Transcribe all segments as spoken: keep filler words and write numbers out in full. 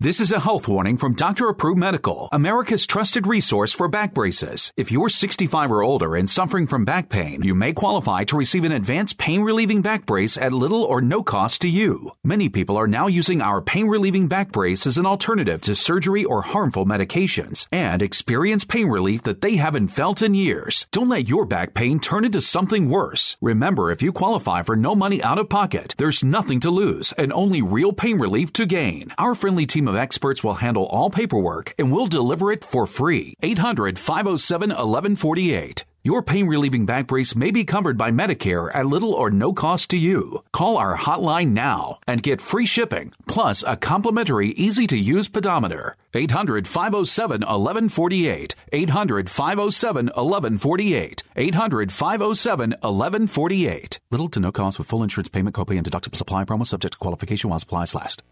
This is a health warning from Doctor Approved Medical, America's trusted resource for back braces. If you're sixty-five or older and suffering from back pain, you may qualify to receive an advanced pain-relieving back brace at little or no cost to you. Many people are now using our pain-relieving back brace as an alternative to surgery or harmful medications and experience pain relief that they haven't felt in years. Don't let your back pain turn into something worse. Remember, if you qualify for no money out of pocket, there's nothing to lose and only real pain relief to gain. Our friendly team of experts will handle all paperwork and will deliver it for free. eight hundred, five oh seven, eleven forty-eight. Your pain-relieving back brace may be covered by Medicare at little or no cost to you. Call our hotline now and get free shipping, plus a complimentary, easy-to-use pedometer. eight hundred, five oh seven, eleven forty-eight. eight hundred, five oh seven, eleven forty-eight. eight hundred, five oh seven, eleven forty-eight. Little to no cost with full insurance payment, copay, and deductible supply promo subject to qualification while supplies last.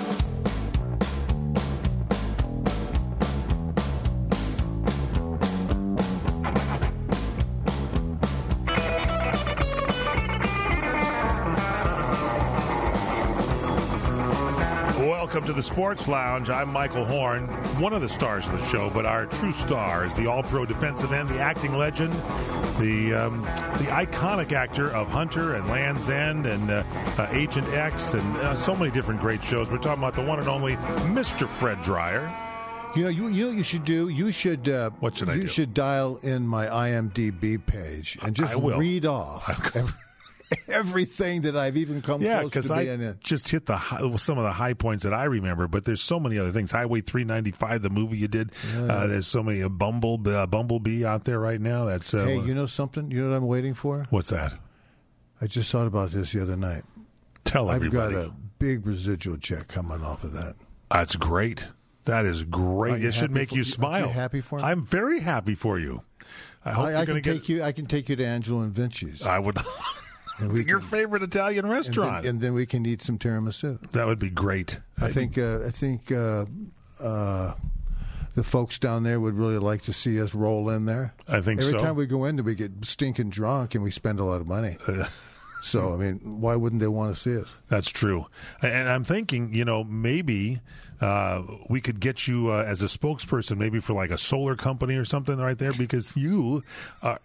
Welcome to the Sports Lounge. I'm Michael Horn, one of the stars of the show, but our true star is the all-pro defensive end, the acting legend, the um, the iconic actor of Hunter and Land's End and uh, uh, Agent X and uh, so many different great shows. We're talking about the one and only Mister Fred Dryer. You know, you, you know what you should do? You should uh, what should I you do? should dial in my I M D B page and just read off every, everything that I've even come yeah, close to being in. Yeah, because I just hit the high, some of the high points that I remember, but there's so many other things. Highway three ninety-five, the movie you did. Yeah. Uh, there's so many uh, Bumble, uh, Bumblebee out there right now. That's uh, Hey, you know something? You know what I'm waiting for? What's that? I just thought about this the other night. Tell I've everybody. got a big residual check coming off of that. That's great. That is great. It should make for, you smile. Are you happy for me? I'm very happy for you. I hope I, you're I going can to take you. I can take you to Angelo and Vinci's. I would. Your can, favorite Italian restaurant, and then, and then we can eat some tiramisu. That would be great. I think. Uh, I think uh, uh, the folks down there would really like to see us roll in there. I think Every so. time we go in there, we get stinking drunk and we spend a lot of money. Uh, so, I mean, why wouldn't they want to see us? That's true. And I'm thinking, you know, maybe uh, we could get you uh, as a spokesperson, maybe for like a solar company or something right there, because you are.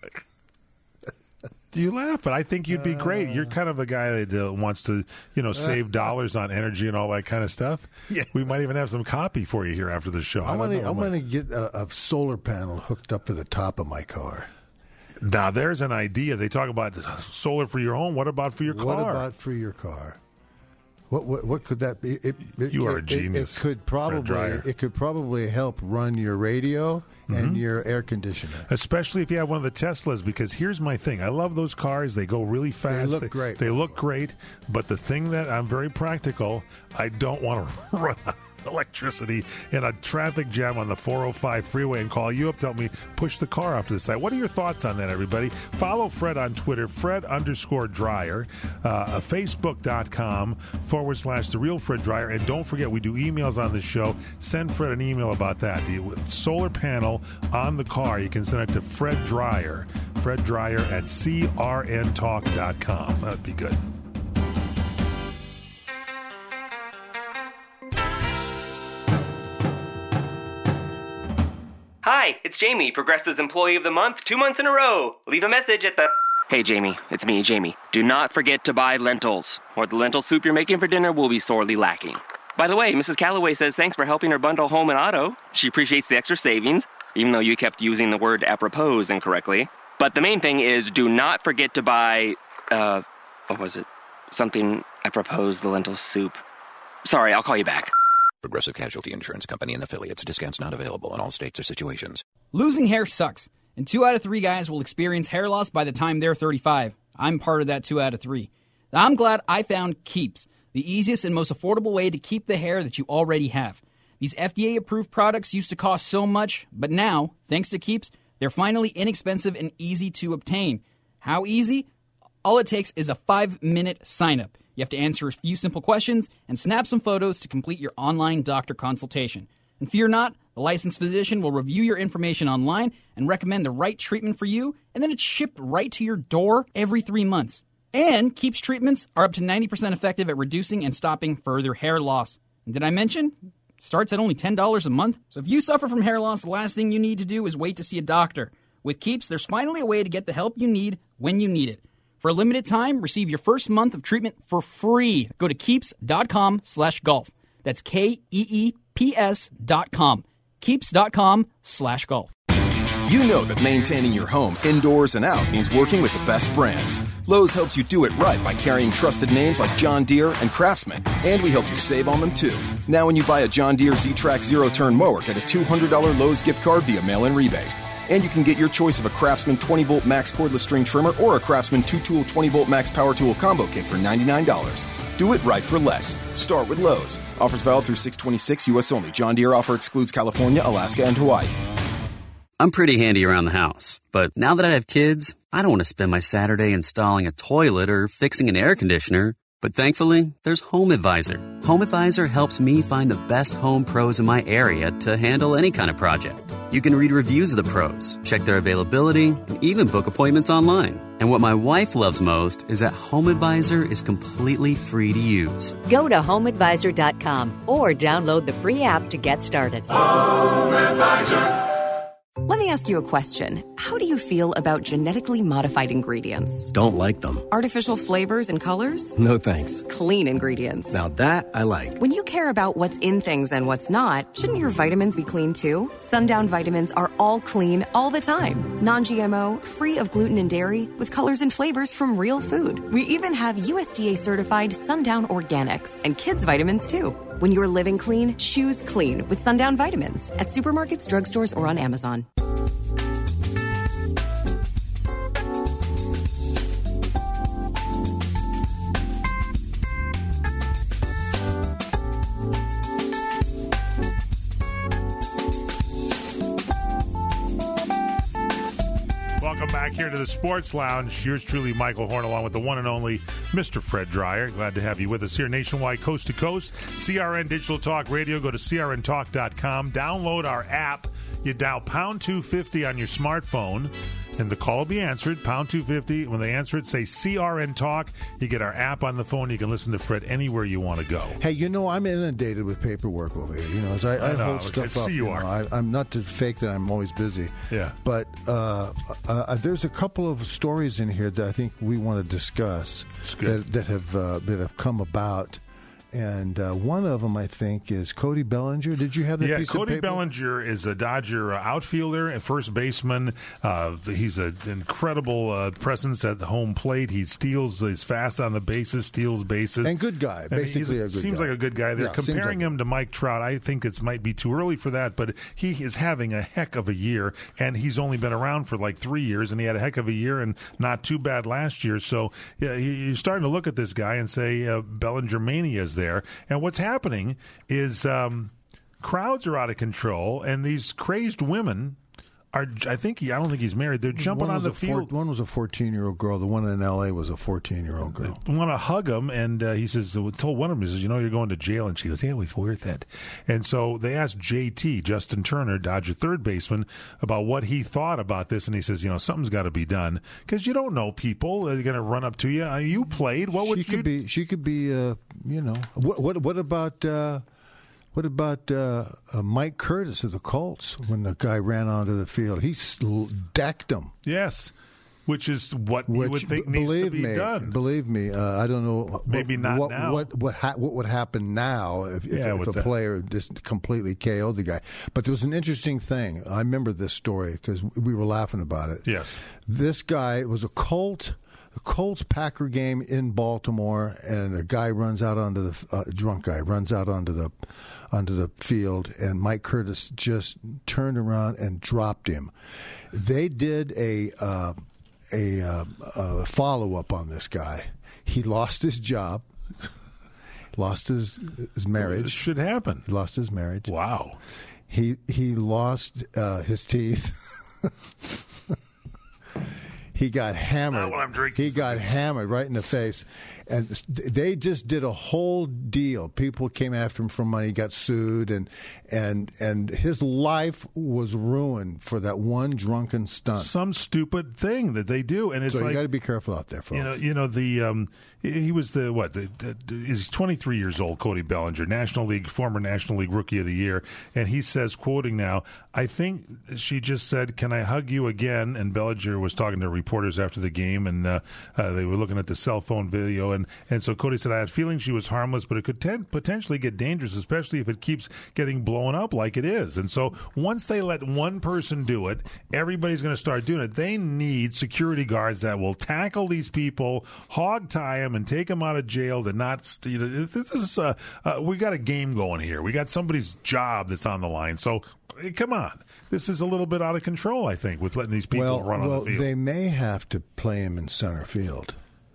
You laugh, but I think you'd be great. You're kind of a guy that uh, wants to, you know, save dollars on energy and all that kind of stuff. Yeah. We might even have some copy for you here after the show. I want to. I want to get a, a solar panel hooked up to the top of my car. Now, there's an idea. They talk about solar for your home. What about for your car? What about for your car? What what, what could that be? It, it, you are it, a genius. It, it could probably it could probably help run your radio mm-hmm. and your air conditioner. Especially if you have one of the Teslas, because here's my thing. I love those cars. They go really fast. They look they, great. They look great. But the thing that I'm very practical, I don't want to run out of electricity in a traffic jam on the four oh five freeway and call you up to help me push the car off to the side. What are your thoughts on that, everybody? Follow Fred on Twitter, Fred underscore Dryer, uh, Facebook.com forward slash The Real Fred Dryer. And don't forget, we do emails on the show. Send Fred an email about that. The solar panel on the car, you can send it to Fred Dryer, Fred Dryer at C R N talk dot com. That'd be good. Hi, it's Jamie, Progressive's Employee of the Month, two months in a row. Leave a message at the... Hey, Jamie, it's me, Jamie. Do not forget to buy lentils, or the lentil soup you're making for dinner will be sorely lacking. By the way, Missus Calloway says thanks for helping her bundle home and auto. She appreciates the extra savings, even though you kept using the word apropos incorrectly. But the main thing is do not forget to buy, uh, what was it? Something apropos the lentil soup. Sorry, I'll call you back. Progressive Casualty Insurance Company and affiliates. Discounts not available in all states or situations. Losing hair sucks, and two out of three guys will experience hair loss by the time they're thirty-five. I'm part of that two out of three. I'm glad I found Keeps, the easiest and most affordable way to keep the hair that you already have. These F D A-approved products used to cost so much, but now, thanks to Keeps, they're finally inexpensive and easy to obtain. How easy? All it takes is a five-minute sign-up. You have to answer a few simple questions and snap some photos to complete your online doctor consultation. And fear not, the licensed physician will review your information online and recommend the right treatment for you, and then it's shipped right to your door every three months. And Keeps treatments are up to ninety percent effective at reducing and stopping further hair loss. And did I mention Starts at only ten dollars a month. So if you suffer from hair loss, the last thing you need to do is wait to see a doctor. With Keeps, there's finally a way to get the help you need when you need it. For a limited time, receive your first month of treatment for free. Go to keeps.com slash golf. That's K-E-E-P-S dot com. Keeps.com slash golf. You know that maintaining your home indoors and out means working with the best brands. Lowe's helps you do it right by carrying trusted names like John Deere and Craftsman. And we help you save on them too. Now when you buy a John Deere Z-Track zero-turn mower, get a two hundred dollars Lowe's gift card via mail-in rebate. And you can get your choice of a Craftsman twenty-volt max cordless string trimmer or a Craftsman two-tool twenty-volt max power tool combo kit for ninety-nine dollars. Do it right for less. Start with Lowe's. Offers valid through six twenty-six U S only. John Deere offer excludes California, Alaska, and Hawaii. I'm pretty handy around the house, but now that I have kids, I don't want to spend my Saturday installing a toilet or fixing an air conditioner. But thankfully, there's Home Advisor. Home Advisor helps me find the best home pros in my area to handle any kind of project. You can read reviews of the pros, check their availability, and even book appointments online. And what my wife loves most is that Home Advisor is completely free to use. Go to home advisor dot com or download the free app to get started. Home Advisor. Let me ask you a question. How do you feel about genetically modified ingredients? Don't like them. Artificial flavors and colors? No thanks. Clean ingredients. Now that I like. When you care about what's in things and what's not, shouldn't your vitamins be clean too? Sundown vitamins are all clean all the time. Non-G M O, free of gluten and dairy, with colors and flavors from real food. We even have U S D A certified Sundown Organics and kids vitamins too. When you're living clean, choose clean with Sundown Vitamins at supermarkets, drugstores, or on Amazon. Welcome back here to the Sports Lounge. Yours truly, Michael Horn, along with the one and only Mister Fred Dreyer. Glad to have you with us here nationwide, coast to coast. C R N Digital Talk Radio. Go to C R N talk dot com. Download our app. You dial pound two fifty on your smartphone, and the call will be answered. Pound two fifty. When they answer it, say C R N Talk. You get our app on the phone. You can listen to Fred anywhere you want to go. Hey, you know, I'm inundated with paperwork over here. You know, as I, I, I know, hold stuff I up. see you, you are. Know, I, I'm not to fake that I'm always busy. Yeah. But uh, uh, there's a couple of stories in here that I think we want to discuss that, that have uh, that have come about. And uh, one of them, I think, is Cody Bellinger. Did you have that yeah, piece Cody of paper? Bellinger is a Dodger outfielder and first baseman. Uh, he's an incredible uh, presence at the home plate. He steals, he's fast on the bases, steals bases. And good guy, I mean, basically a good seems guy. like a good guy. They're yeah, comparing like him to Mike Trout. I think it might be too early for that, but he is having a heck of a year, and he's only been around for like three years, and he had a heck of a year and not too bad last year. So yeah, you're starting to look at this guy and say uh, Bellinger mania is there. And what's happening is um, crowds are out of control, and these crazed women are. I think he, I don't think he's married. They're jumping one on the four, field. One was a fourteen-year-old girl. The one in L A was a fourteen-year-old girl. They want to hug him, and uh, he says, told one of them, he says, you know, you're going to jail. And she goes, yeah, it was worth it. And so they asked J T, Justin Turner, Dodger third baseman, about what he thought about this. And he says, you know, something's got to be done because you don't know people. They're going to run up to you. Uh, you played. What she would could you be? She could be. Uh, you know, what? What? What about? Uh, What about uh, uh, Mike Curtis of the Colts when the guy ran onto the field? He sl- decked him. Yes, which is what which, you would think b- needs to be me, done. Believe me, uh, I don't know. Maybe what, not what, now. What what ha- what would happen now if, yeah, if, if a that. player just completely K O'd the guy? But there was an interesting thing. I remember this story because we were laughing about it. Yes, this guy was a Colt. The Colts Packer game in Baltimore, and a guy runs out onto the uh, drunk guy runs out onto the onto the field, and Mike Curtis just turned around and dropped him. They did a uh, a, uh, a follow up on this guy. He lost his job, lost his his marriage. This should happen. He lost his marriage. Wow. He he lost uh, his teeth. He got hammered. Not when I'm drinking he got something. hammered right in the face, And they just did a whole deal. People came after him for money, got sued, and and and his life was ruined for that one drunken stunt. Some stupid thing that they do, and it's so like you got to be careful out there, folks. You know, you know the um, he was the what? The, the, he's twenty-three years old. Cody Bellinger, National League, former National League Rookie of the Year, and he says, quoting now, "I think she just said, 'Can I hug you again?'" And Bellinger was talking to reporters after the game, and uh, uh, they were looking at the cell phone video, and, and so Cody said, "I had feeling she was harmless, but it could ten- potentially get dangerous, especially if it keeps getting blown up like it is." And so once they let one person do it, everybody's going to start doing it. They need security guards that will tackle these people, hog tie them, and take them out of jail. To not, you know, this is uh, uh, we got a game going here. We got somebody's job that's on the line. So come on, this is a little bit out of control, I think, with letting these people well, run well, on the field. They may have to play him in center field.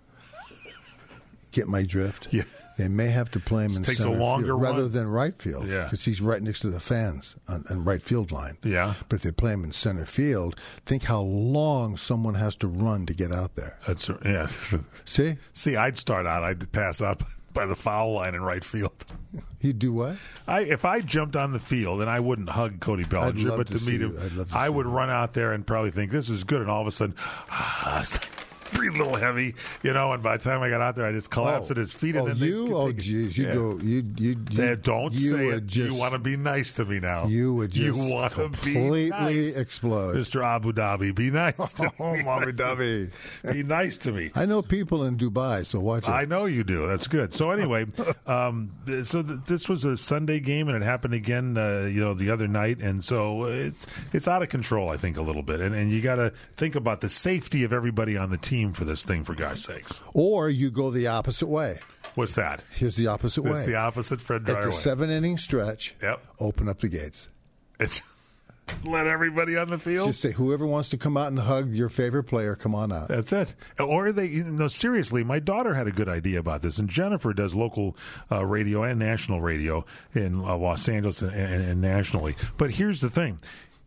Get my drift? Yeah. They may have to play him This in takes a center longer field rather run. than right field. Yeah. Because he's right next to the fans on, on right field line. Yeah. But if they play him in center field, think how long someone has to run to get out there. That's yeah. See? See, I'd start out. I'd pass up by the foul line in right field. You'd do what? I if I jumped on the field, and I wouldn't hug Cody Bellinger, love but to to meet see him, you. I'd love to I see would you. run out there and probably think this is good, and all of a sudden, ah, it's like, breathe a little heavy, you know. And by the time I got out there, I just collapsed Oh. at his feet. Oh, and then you? they, Oh, they, geez. You yeah. go. You, you, you, They- don't you say would it. Just, you want to be nice to me now. You would just you want to completely be nice. explode. Mister Abu Dhabi, be nice to Oh, me. Abu Dhabi. Be nice to me. I know people in Dubai, so watch it. I know you do. That's good. So anyway, um, th- so th- this was a Sunday game, and it happened again, uh, you know, the other night, and so it's it's out of control, I think, a little bit, and and you got to think about the safety of everybody on the team for this thing, for God's sakes. Or you go the opposite way. What's that? Here's the opposite way. It's the opposite Fred At Dryer the way. seven inning stretch, Yep. open up the gates. It's let everybody on the field. Just say, whoever wants to come out and hug your favorite player, come on out. That's it. Or they, you know, seriously, my daughter had a good idea about this, and Jennifer does local uh, radio and national radio in uh, Los Angeles and, and, and nationally. But here's the thing.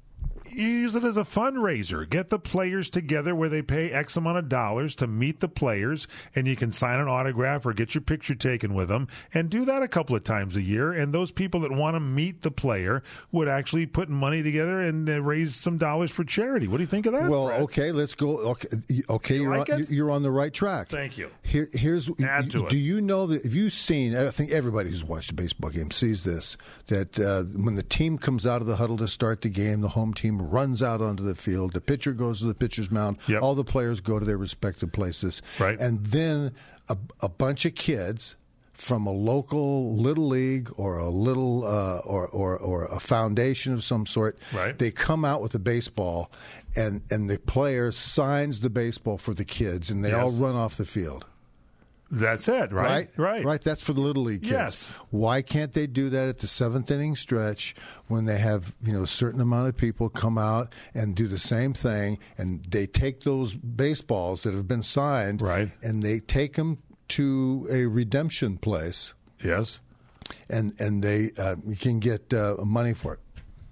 Use it as a fundraiser. Get the players together where they pay X amount of dollars to meet the players, and you can sign an autograph or get your picture taken with them, and do that a couple of times a year. And those people that want to meet the player would actually put money together and uh, raise some dollars for charity. What do you think of that? Well, Fred? okay, let's go. Okay, okay You you're like on, it? you're on the right track. Thank you. Here, here's Add to it. Do you know that? Have you seen? I think everybody who's watched a baseball game sees this. That uh, when the team comes out of the huddle to start the game, the home team runs out onto the field. The pitcher goes to the pitcher's mound. Yep. All the players go to their respective places. Right. And then a, a bunch of kids from a local little league or a little uh, or, or or a foundation of some sort. Right. They come out with a baseball, and and the player signs the baseball for the kids, and they Yes. all run off the field. That's it, right? Right, Right. right. That's for the little league kids. Yes. Why can't they do that at the seventh inning stretch when they have, you know, a certain amount of people come out and do the same thing, and they take those baseballs that have been signed, Right. and they take them to a redemption place, Yes. and and they uh, you can get uh, money for it.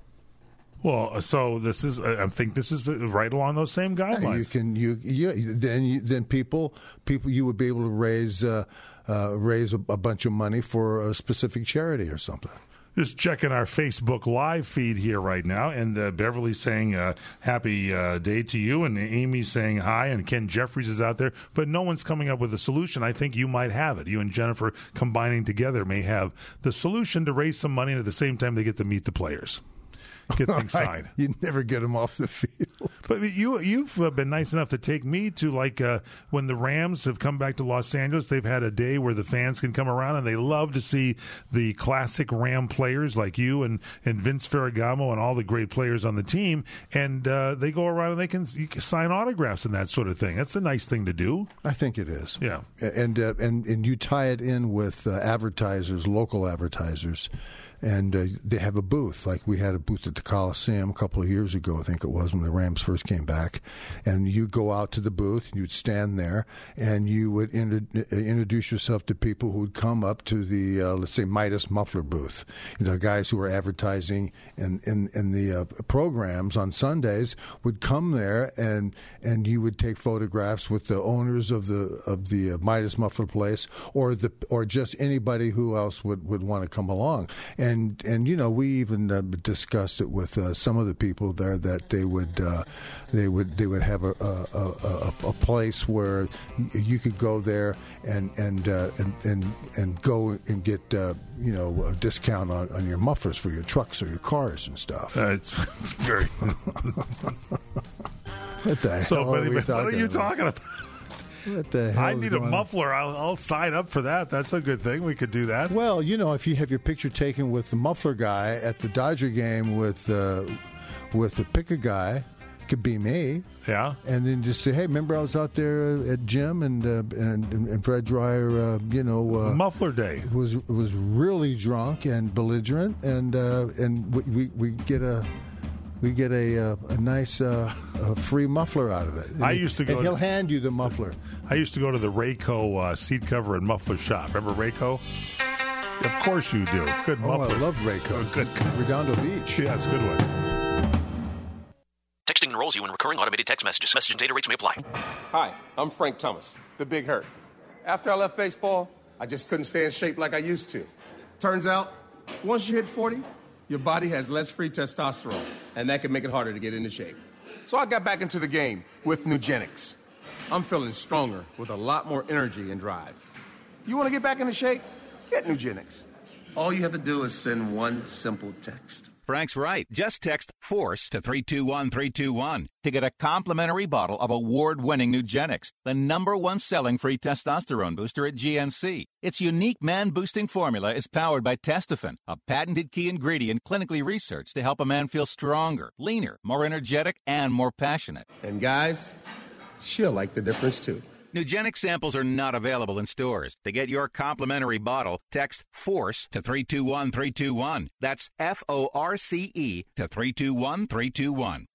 Well, so this is. I think this is right along those same guidelines. You can you, you then you, then people people you would be able to raise uh, uh, raise a, a bunch of money for a specific charity or something. Just checking our Facebook live feed here right now, and uh, Beverly's saying uh, happy uh, day to you, and Amy's saying hi, and Ken Jeffries is out there, but no one's coming up with a solution. I think you might have it. You and Jennifer combining together may have the solution to raise some money, and at the same time they get to meet the players. Get things signed. You never get them off the field. But you, you've uh, been nice enough to take me to, like, uh, when the Rams have come back to Los Angeles, they've had a day where the fans can come around, and they love to see the classic Ram players like you and, and Vince Ferragamo and all the great players on the team, and uh, they go around and they can, you can sign autographs and that sort of thing. That's a nice thing to do. I think it is. Yeah. And uh, and and you tie it in with uh, advertisers, local advertisers, and uh, they have a booth. Like we had a booth at the Coliseum a couple of years ago, I think it was, when the Rams first came back. And you go out to the booth, and you'd stand there, and you would inter- introduce yourself to people who would come up to the, uh, let's say, Midas Muffler booth. You know, guys who were advertising in, in, in the uh, programs on Sundays would come there, and and you would take photographs with the owners of the of the uh, Midas Muffler place, or the or just anybody who else would, would want to come along. And and you know, we even uh, discussed it with uh, some of the people there, that they would uh, they would they would have a a, a, a place where you could go there and and uh, and, and and go and get uh, you know, a discount on, on your mufflers for your trucks or your cars and stuff. Uh, it's, it's very. What the so, hell but, are we what talking are you about? talking about? What the hell I is need a going muffler. I'll, I'll sign up for that. That's a good thing. We could do that. Well, you know, if you have your picture taken with the muffler guy at the Dodger game with uh, with the picker guy, it could be me. Yeah. And then just say, hey, remember I was out there at Jim and uh, and, and Fred Dreyer, uh, you know, uh, muffler day was was really drunk and belligerent, and uh, and we, we we get a. We get a uh, a nice uh, a free muffler out of it. And I used to go. And he'll to, hand you the muffler. I used to go to the Rayco uh, seat cover and muffler shop. Remember Rayco? Of course you do. Good muffler. Oh, I love Rayco. Good. Redondo Beach. Yeah, it's a good one. Texting enrolls you in recurring automated text messages. Message and data rates may apply. Hi, I'm Frank Thomas, the Big Hurt. After I left baseball, I just couldn't stay in shape like I used to. Turns out, once you hit forty, your body has less free testosterone, and that can make it harder to get into shape. So I got back into the game with Nugenics. I'm feeling stronger with a lot more energy and drive. You want to get back into shape? Get Nugenics. All you have to do is send one simple text. Frank's right. Just text FORCE to three two one three two one to get a complimentary bottle of award-winning Nugenics, the number one selling free testosterone booster at G N C. Its unique man-boosting formula is powered by Testofen, a patented key ingredient clinically researched to help a man feel stronger, leaner, more energetic, and more passionate. And guys, she'll like the difference too. Nugenic samples are not available in stores. To get your complimentary bottle, text FORCE to three two one three two one. That's F O R C E to three two one three two one.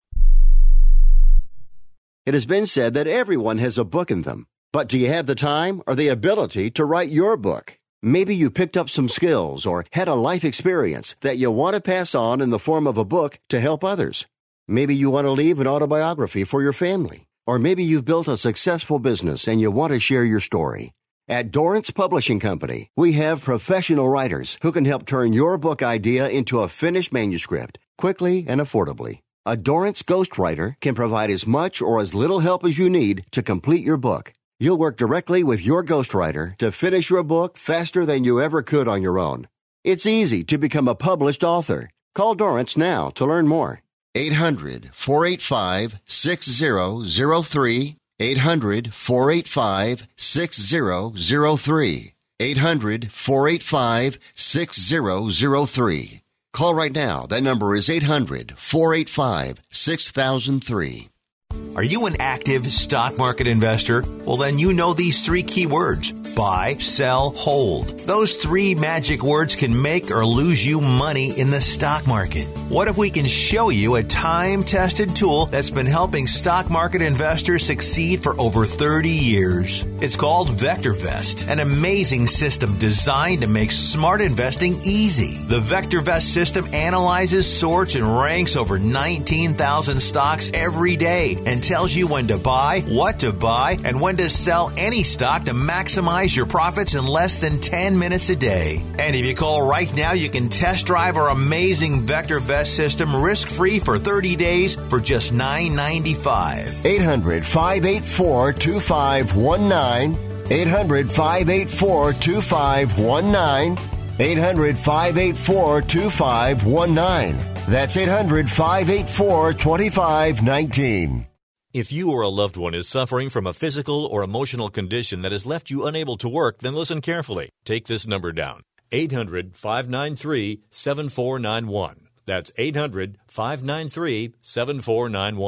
It has been said that everyone has a book in them. But do you have the time or the ability to write your book? Maybe you picked up some skills or had a life experience that you want to pass on in the form of a book to help others. Maybe you want to leave an autobiography for your family. Or maybe you've built a successful business and you want to share your story. At Dorrance Publishing Company, we have professional writers who can help turn your book idea into a finished manuscript quickly and affordably. A Dorrance ghostwriter can provide as much or as little help as you need to complete your book. You'll work directly with your ghostwriter to finish your book faster than you ever could on your own. It's easy to become a published author. Call Dorrance now to learn more. eight hundred, four eight five, six zero zero three. eight hundred, four eight five, six zero zero three. eight hundred, four eight five, six zero zero three. Call right now. That number is eight hundred, four eight five, six thousand three. Are you an active stock market investor? Well, then you know these three key words. Buy, sell, hold. Those three magic words can make or lose you money in the stock market. What if we can show you a time-tested tool that's been helping stock market investors succeed for over thirty years? It's called VectorVest, an amazing system designed to make smart investing easy. The VectorVest system analyzes, sorts, and ranks over nineteen thousand stocks every day and tells you when to buy, what to buy, and when to sell any stock to maximize your profits in less than ten minutes a day. And if you call right now, you can test drive our amazing VectorVest system risk-free for thirty days for just nine ninety-five. eight hundred, five eight four, two five one nine. eight hundred, five eight four, two five one nine. eight hundred, five eight four, two five one nine. That's eight hundred, five eight four, two five one nine. If you or a loved one is suffering from a physical or emotional condition that has left you unable to work, then listen carefully. Take this number down. eight hundred, five nine three, seven four nine one. That's eight hundred, five nine three, seven four nine one.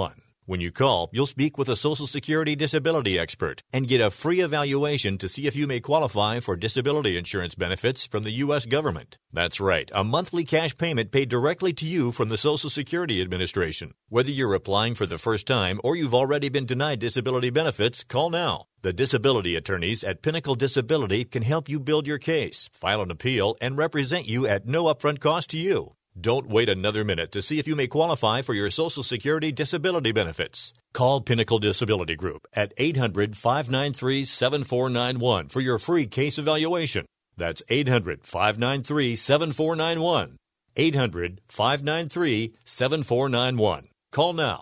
When you call, you'll speak with a Social Security disability expert and get a free evaluation to see if you may qualify for disability insurance benefits from the U S government. That's right, a monthly cash payment paid directly to you from the Social Security Administration. Whether you're applying for the first time or you've already been denied disability benefits, call now. The disability attorneys at Pinnacle Disability can help you build your case, file an appeal, and represent you at no upfront cost to you. Don't wait another minute to see if you may qualify for your Social Security disability benefits. Call Pinnacle Disability Group at eight hundred, five nine three, seven four nine one for your free case evaluation. That's eight hundred, five nine three, seven four nine one. eight hundred, five nine three, seven four nine one. Call now.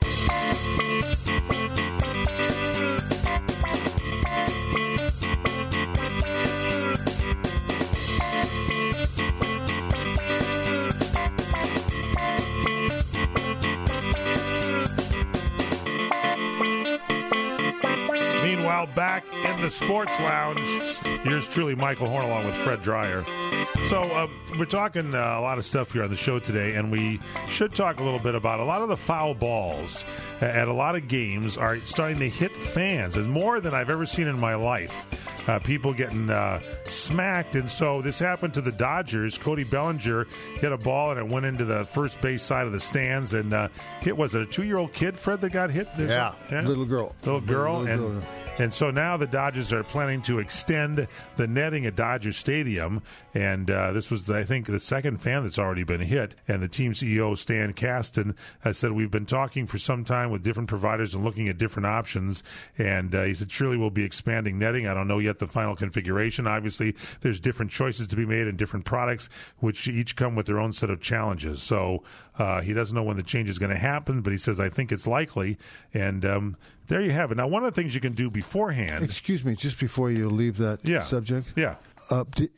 Meanwhile, back in the sports lounge, here's truly Michael Horn along with Fred Dreyer. So uh, we're talking uh, a lot of stuff here on the show today, and we should talk a little bit about a lot of the foul balls at a lot of games are starting to hit fans, and more than I've ever seen in my life. Uh, people getting uh, smacked, and so this happened to the Dodgers. Cody Bellinger hit a ball, and it went into the first base side of the stands, and uh, hit, was it a two-year-old kid, Fred, that got hit? Yeah, yeah, little girl. Little girl, little and girl. And so now the Dodgers are planning to extend the netting at Dodger Stadium. And uh, this was, the, I think, the second fan that's already been hit. And the team C E O, Stan Kasten, has said, we've been talking for some time with different providers and looking at different options. And uh, he said, surely we'll be expanding netting. I don't know yet the final configuration. Obviously, there's different choices to be made and different products, which each come with their own set of challenges. So uh, he doesn't know when the change is going to happen, but he says, I think it's likely. And um, there you have it. Now, one of the things you can do beforehand. Excuse me, just before you leave that yeah, subject. Yeah. Uh, d-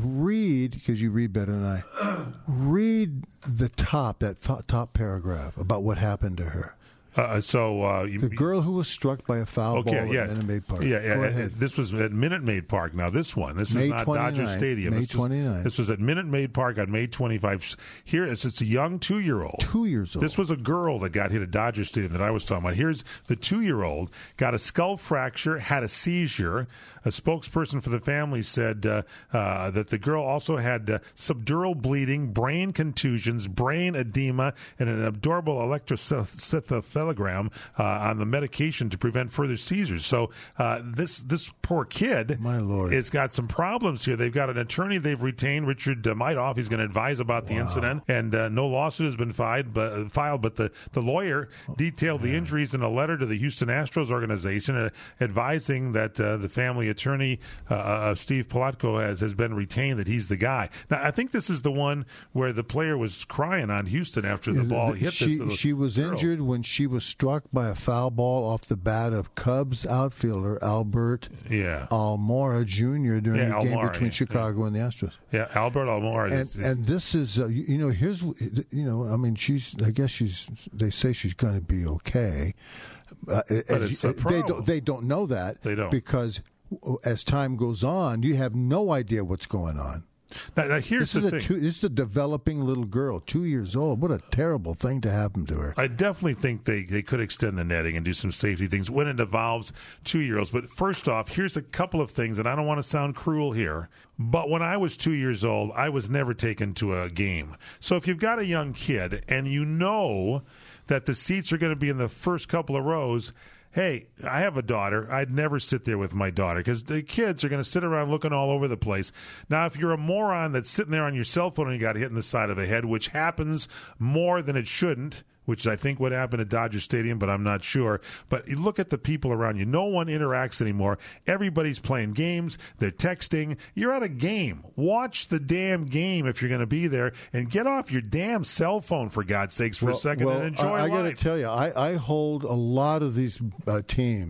read, because you read better than I, read the top, that f- top paragraph about what happened to her. Uh, so uh, you, the girl who was struck by a foul okay, ball yeah, at Minute Maid Park. Yeah, yeah. Go uh, ahead. This was at Minute Maid Park. Now this one, this May is not Dodger Stadium. May this twenty-ninth. Was, this was at Minute Maid Park on May twenty-fifth. Here, it's, it's a young two-year-old. Two years old. This was a girl that got hit at Dodger Stadium that I was talking about. Here's the two-year-old got a skull fracture, had a seizure. A spokesperson for the family said uh, uh, that the girl also had uh, subdural bleeding, brain contusions, brain edema, and an abdominal electroencephalogram uh, on the medication to prevent further seizures. So uh, this this poor kid, my lord, has got some problems here. They've got an attorney they've retained, Richard uh, Madoff. He's going to advise about the wow. incident, and uh, no lawsuit has been filed. But, uh, filed, but the, the lawyer detailed the injuries in a letter to the Houston Astros organization, uh, advising that uh, the family attorney, uh, uh, Steve Palatko, has, has been retained, that he's the guy. Now, I think this is the one where the player was crying on Houston after the ball hit she, this She was girl. injured when she was struck by a foul ball off the bat of Cubs outfielder Albert yeah. Almora Junior during yeah, the game Almora, between yeah. Chicago and the Astros. Yeah, Albert Almora. And, and this is, uh, you, you know, here's, you know, I mean, she's, I guess she's, they say she's going to be okay. Uh, but it's you, a problem. They don't, they don't know that. They don't. Because as time goes on, you have no idea what's going on. Now, now here's this the is thing. A two, this is a developing little girl, two years old. What a terrible thing to happen to her. I definitely think they, they could extend the netting and do some safety things when it involves two-year-olds. But first off, here's a couple of things, and I don't want to sound cruel here, but when I was two years old, I was never taken to a game. So if you've got a young kid and you know that the seats are going to be in the first couple of rows, hey, I have a daughter. I'd never sit there with my daughter because the kids are going to sit around looking all over the place. Now, if you're a moron that's sitting there on your cell phone and you got hit in the side of the head, which happens more than it shouldn't, which I think would happen at Dodger Stadium, but I'm not sure. But you look at the people around you. No one interacts anymore. Everybody's playing games. They're texting. You're at a game. Watch the damn game if you're going to be there, and get off your damn cell phone, for God's sakes, for well, a second well, and enjoy I, I life. I got to tell you, I, I hold a lot of these uh, teams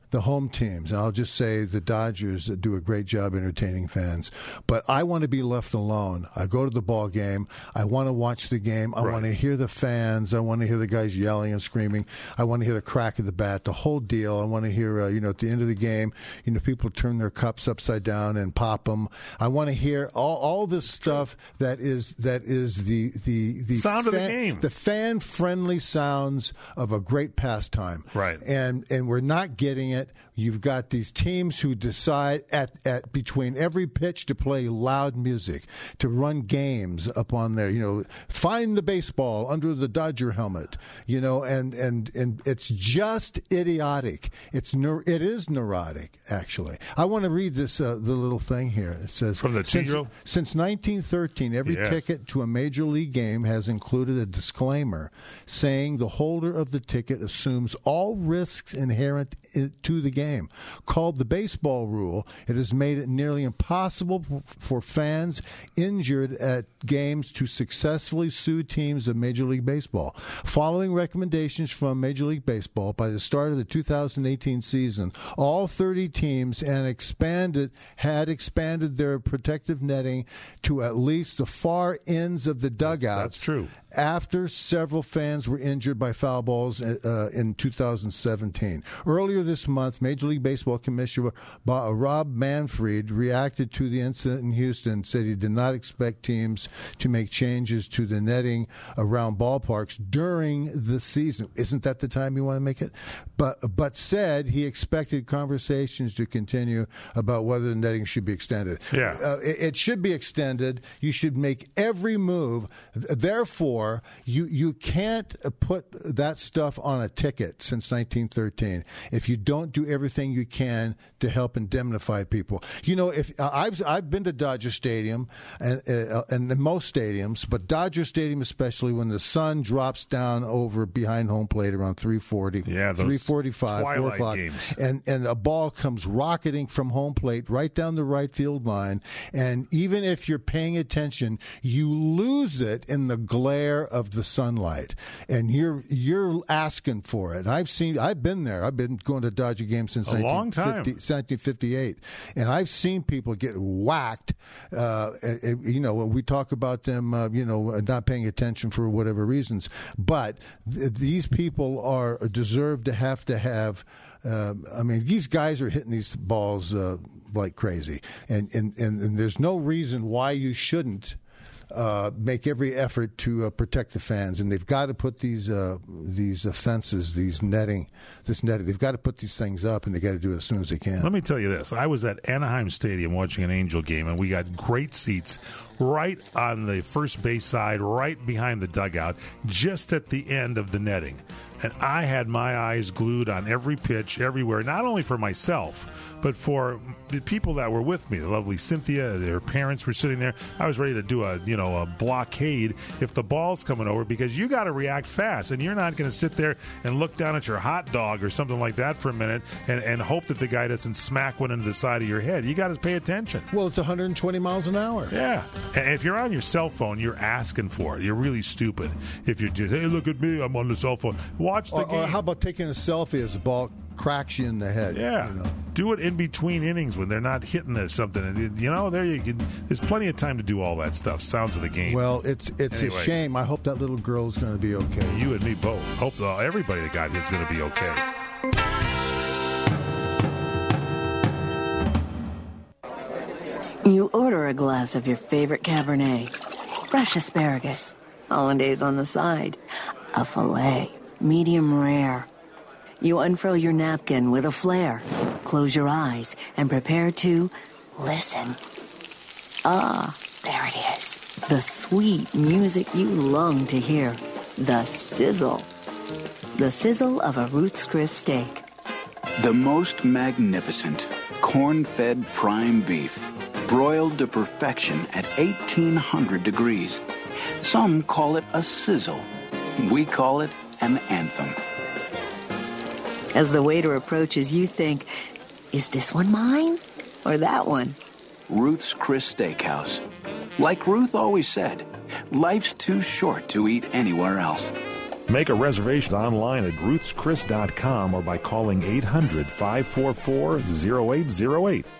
the home teams, and I'll just say the Dodgers do a great job entertaining fans. But I want to be left alone. I go to the ball game. I want to watch the game. I Right. want to hear the fans. I want to hear the guys yelling and screaming. I want to hear the crack of the bat, the whole deal. I want to hear, uh, you know, at the end of the game, you know, people turn their cups upside down and pop them. I want to hear all, all this stuff that is that is the the the Sound of the fan- game. the fan friendly sounds of a great pastime. Right. And and we're not getting it. You've got these teams who decide at, at between every pitch to play loud music, to run games up on there, you know, find the baseball under the Dodger helmet, you know, and, and, and it's just idiotic. It's neur- it is neurotic, actually. I want to read this uh, the little thing here. It says From the since, two-year-old? since nineteen thirteen, every Yes. ticket to a major league game has included a disclaimer saying the holder of the ticket assumes all risks inherent i- to the game. Called the baseball rule, it has made it nearly impossible f- for fans injured at games to successfully sue teams of Major League Baseball. Following recommendations from Major League Baseball, by the start of the two thousand eighteen season, all thirty teams and expanded had expanded their protective netting to at least the far ends of the dugouts. That's true. After several fans were injured by foul balls uh, in two thousand seventeen. Earlier this month, Major League Baseball Commissioner Bob, Rob Manfred reacted to the incident in Houston and said he did not expect teams to make changes to the netting around ballparks during the season. Isn't that the time you want to make it? But but said he expected conversations to continue about whether the netting should be extended. Yeah. Uh, it, it should be extended. You should make every move. Therefore, you you can't put that stuff on a ticket since nineteen thirteen if you don't do everything you can to help indemnify people. You know, if uh, I've I've been to Dodger Stadium and uh, and most stadiums, but Dodger Stadium especially, when the sun drops down over behind home plate around three forty, Yeah, those three forty-five, four twilight o'clock, games. and and a ball comes rocketing from home plate right down the right field line, and even if you're paying attention, you lose it in the glare of the sunlight, and you're you're asking for it. I've seen, I've been there. I've been going to Dodger games since A long time. nineteen fifty-eight, and I've seen people get whacked. Uh, you know, we talk about them, uh, you know, not paying attention for whatever reasons, but th- these people are deserve to have to have. Uh, I mean, these guys are hitting these balls uh, like crazy, and, and, and, and there's no reason why you shouldn't uh, make every effort to uh, protect the fans. And they've got to put these uh, these uh, fences, these netting, this netting. They've got to put these things up, and they got to do it as soon as they can. Let me tell you this. I was at Anaheim Stadium watching an Angel game, and we got great seats right on the first base side, right behind the dugout, just at the end of the netting. And I had my eyes glued on every pitch, everywhere, not only for myself, but for the people that were with me. The lovely Cynthia, their parents were sitting there. I was ready to do a, you know, a blockade if the ball's coming over, because you got to react fast, and you're not going to sit there and look down at your hot dog or something like that for a minute and, and hope that the guy doesn't smack one into the side of your head. You got to pay attention. Well, it's one hundred twenty miles an hour. Yeah. And if you're on your cell phone, you're asking for it. You're really stupid if you just, hey, look at me, I'm on the cell phone. Watch the Or, game. or how about taking a selfie as the ball cracks you in the head? Yeah, you know? Do it in between innings when they're not hitting at something, and you know, there you can. There's plenty of time to do all that stuff. Sounds of the game. Well, it's it's Anyway. a shame. I hope that little girl is going to be okay. You and me both. Hope uh, everybody that got hit's going to be okay. You order a glass of your favorite Cabernet, fresh asparagus, hollandaise on the side, a filet, medium rare. You unfurl your napkin with a flair, close your eyes, and prepare to listen. Ah, there it is. The sweet music you long to hear. The sizzle. The sizzle of a Ruth's Chris steak. The most magnificent corn-fed prime beef, broiled to perfection at eighteen hundred degrees. Some call it a sizzle. We call it an anthem. As the waiter approaches, you think, is this one mine or that one? Ruth's Chris Steakhouse. Like Ruth always said, life's too short to eat anywhere else. Make a reservation online at ruths chris dot com or by calling eight hundred, five four four, zero eight zero eight.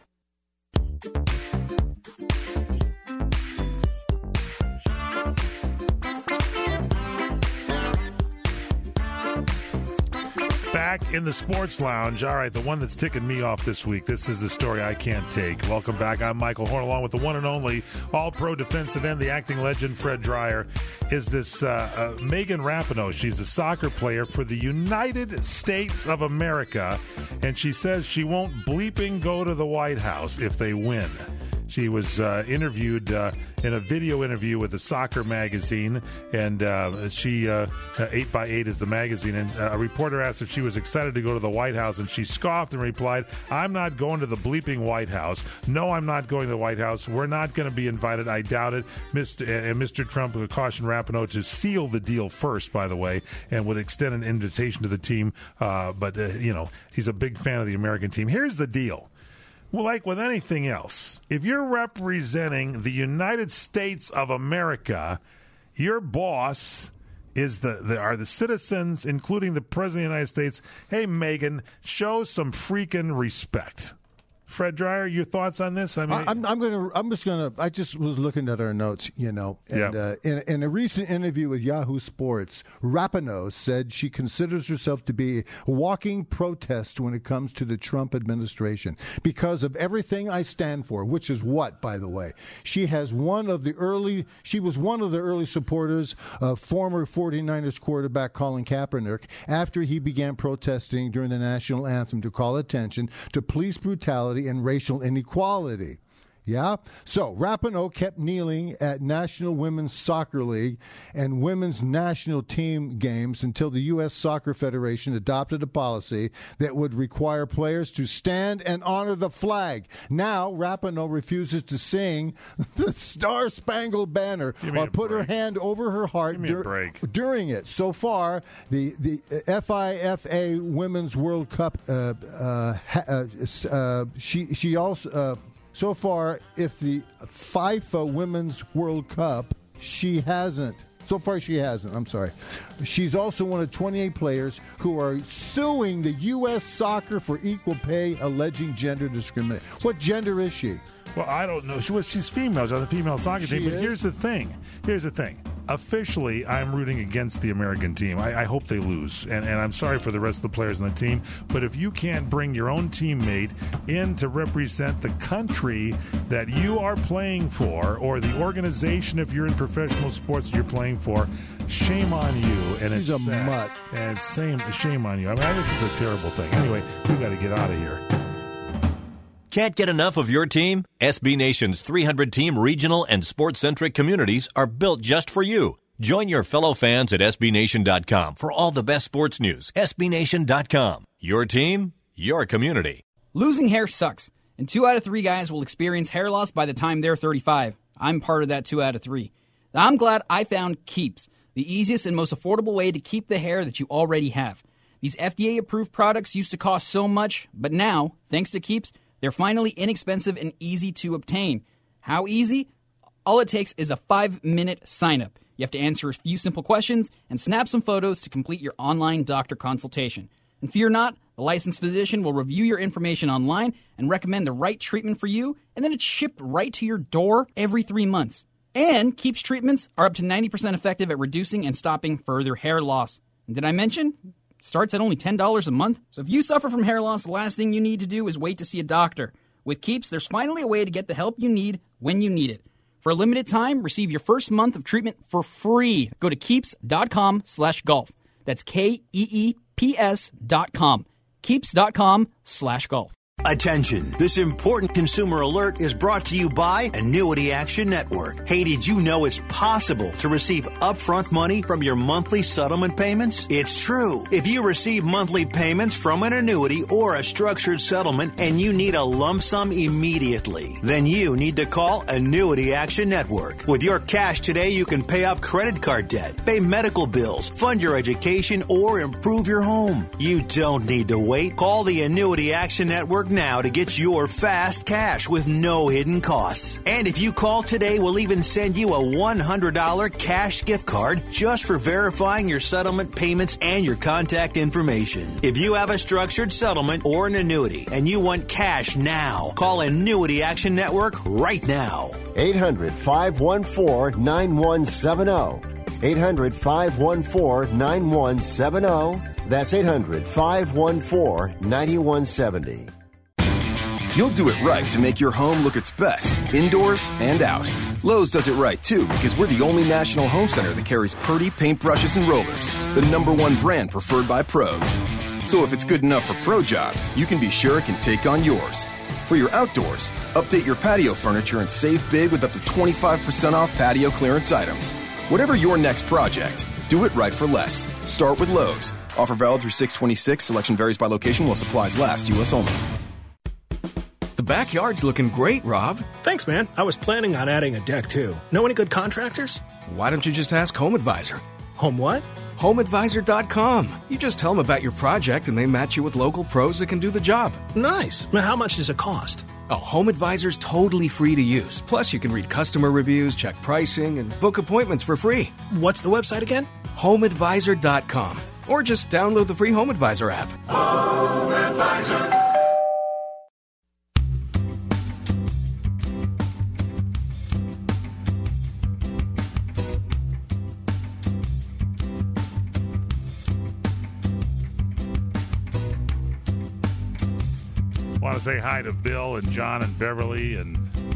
Back in the Sports Lounge. All right, the one that's ticking me off this week. This is the story I can't take. Welcome back. I'm Michael Horn, along with the one and only all-pro defensive end, the acting legend, Fred Dreyer. Is this uh, uh, Megan Rapinoe? She's a soccer player for the United States of America, and she says she won't bleeping go to the White House if they win. She was uh, interviewed uh, in a video interview with a soccer magazine, and uh, she, uh, eight by eight is the magazine, and uh, a reporter asked if she was excited to go to the White House, and she scoffed and replied, "I'm not going to the bleeping White House. No, I'm not going to the White House. We're not going to be invited. I doubt it." Mister And Mister Trump cautioned Rapinoe to seal the deal first, by the way, and would extend an invitation to the team. Uh, but, uh, you know, he's a big fan of the American team. Here's the deal. Well, like with anything else, if you're representing the United States of America, your boss is the, the are the citizens, including the President of the United States. Hey, Megan, show some freaking respect. Fred Dreyer, your thoughts on this? I mean, I'm, I'm going to. I'm just going to. I just was looking at our notes, you know, and yeah. uh, in, in a recent interview with Yahoo Sports, Rapinoe said she considers herself to be a walking protest when it comes to the Trump administration because of everything I stand for, which is what, by the way, she has one of the early. She was one of the early supporters of former 49ers quarterback Colin Kaepernick after he began protesting during the national anthem to call attention to police brutality and racial inequality. Yeah? So, Rapinoe kept kneeling at National Women's Soccer League and Women's National Team games until the U S Soccer Federation adopted a policy that would require players to stand and honor the flag. Now, Rapinoe refuses to sing the Star Spangled Banner or put her hand over her heart dur- during it. So far, the, the F I F A Women's World Cup, uh, uh, uh, uh, she, she also... Uh, So far, if the FIFA Women's World Cup, she hasn't. So far, she hasn't. I'm sorry. She's also one of twenty-eight players who are suing the U S Soccer for equal pay, alleging gender discrimination. What gender is she? Well, I don't know. She was, she's female. She's on the female soccer She team. But is? here's the thing. Here's the thing. Officially, I'm rooting against the American team. I, I hope they lose. And, and I'm sorry for the rest of the players on the team. But if you can't bring your own teammate in to represent the country that you are playing for, or the organization, if you're in professional sports that you're playing for, shame on you. And She's it's a sad. mutt. And it's same, shame on you. I mean, this is a terrible thing. Anyway, we got to get out of here. Can't get enough of your team? S B Nation's three hundred team regional and sports-centric communities are built just for you. Join your fellow fans at S B Nation dot com for all the best sports news. S B Nation dot com. Your team, your community. Losing hair sucks, and two out of three guys will experience hair loss by the time they're thirty-five. I'm part of that two out of three. I'm glad I found Keeps, the easiest and most affordable way to keep the hair that you already have. These F D A-approved products used to cost so much, but now, thanks to Keeps, they're finally inexpensive and easy to obtain. How easy? All it takes is a five-minute sign-up. You have to answer a few simple questions and snap some photos to complete your online doctor consultation. And fear not, the licensed physician will review your information online and recommend the right treatment for you, and then it's shipped right to your door every three months. And Keeps treatments are up to ninety percent effective at reducing and stopping further hair loss. And did I mention? Starts at only ten dollars a month. So if you suffer from hair loss, the last thing you need to do is wait to see a doctor. With Keeps, there's finally a way to get the help you need when you need it. For a limited time, receive your first month of treatment for free. Go to keeps.com slash golf. That's K-E-E-P-S dot com. Keeps.com slash golf. Attention, this important consumer alert is brought to you by Annuity Action Network. Hey, did you know it's possible to receive upfront money from your monthly settlement payments? It's true. If you receive monthly payments from an annuity or a structured settlement and you need a lump sum immediately, then you need to call Annuity Action Network. With your cash today, you can pay off credit card debt, pay medical bills, fund your education, or improve your home. You don't need to wait. Call the Annuity Action Network now to get your fast cash with no hidden costs. And if you call today, we'll even send you a one hundred dollars cash gift card just for verifying your settlement payments and your contact information. If you have a structured settlement or an annuity and you want cash now, call Annuity Action Network right now. eight hundred, five one four, nine one seven zero. eight hundred, five one four, nine one seven zero. That's eight hundred, five one four, nine one seven zero. You'll do it right to make your home look its best, indoors and out. Lowe's does it right, too, because we're the only national home center that carries Purdy paintbrushes and rollers, the number one brand preferred by pros. So if it's good enough for pro jobs, you can be sure it can take on yours. For your outdoors, update your patio furniture and save big with up to twenty-five percent off patio clearance items. Whatever your next project, do it right for less. Start with Lowe's. Offer valid through six twenty-six. Selection varies by location while supplies last. U S only. The backyard's looking great, Rob. Thanks, man. I was planning on adding a deck, too. Know any good contractors? Why don't you just ask Home Advisor? Home what? home advisor dot com. You just tell them about your project and they match you with local pros that can do the job. Nice. Now, how much does it cost? Oh, Home Advisor's totally free to use. Plus, you can read customer reviews, check pricing, and book appointments for free. What's the website again? home advisor dot com. Or just download the free Home Advisor app. Home Advisor. Want to say hi to Bill and John and Beverly and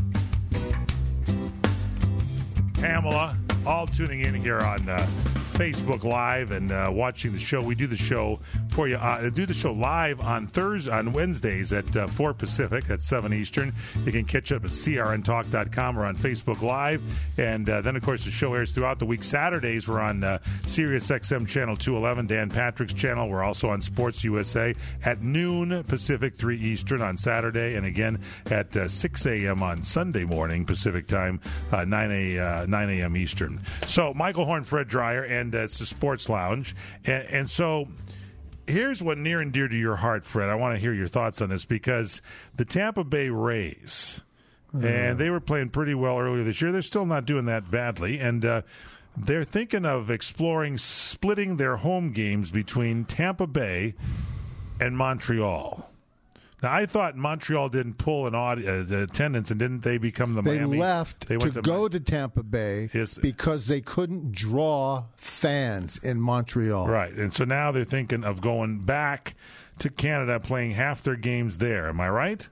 Pamela, all tuning in here on uh, Facebook Live and uh, watching the show. We do the show for you. Uh, do the show live on Thursday, on Wednesdays at uh, four Pacific, at seven Eastern. You can catch up at c r n talk dot com or on Facebook Live. And uh, then, of course, the show airs throughout the week. Saturdays, we're on uh, Sirius X M Channel two eleven, Dan Patrick's channel. We're also on Sports U S A at noon Pacific, three Eastern on Saturday. And again, at uh, six a.m. on Sunday morning Pacific time, uh, nine a.m. Eastern. So, Michael Horn, Fred Dreyer, and uh, it's the Sports Lounge. And, and so... here's what near and dear to your heart, Fred. I want to hear your thoughts on this because the Tampa Bay Rays, uh, and they were playing pretty well earlier this year. They're still not doing that badly, and uh, they're thinking of exploring splitting their home games between Tampa Bay and Montreal. Now, I thought Montreal didn't pull an audi- uh, the attendance, and didn't they become the they Miami? Left they went to, to go to Tampa Bay yes. because they couldn't draw fans in Montreal. Right, and so now they're thinking of going back to Canada, playing half their games there. Am I right?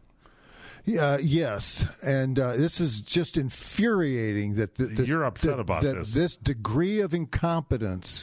Uh, yes, and uh, this is just infuriating that the, this, you're upset that, about that this. This degree of incompetence